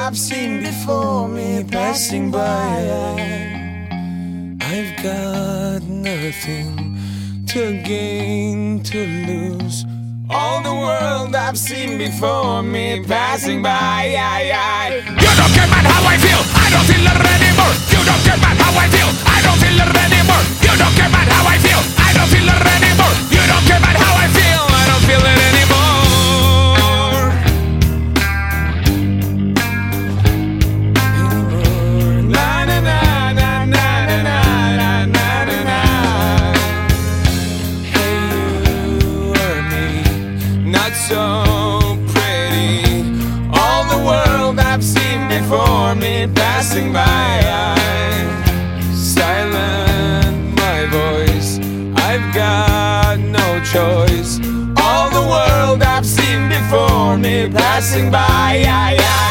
I've seen before me passing by. I've got nothing to gain, to lose. All the world I've seen before me passing by. You don't care about how I feel, I don't feel it anymore. You don't care about how I feel, I don't feel it anymore. You don't care about how I feel, I don't feel it anymore. You don't care about how I feel, I don't feel it anymore. Na na na na na na na na na na. Hey, you or me, not so pretty. All the world I've seen before me passing by. Silent my voice, I've got no choice. All the world I've seen before me passing by.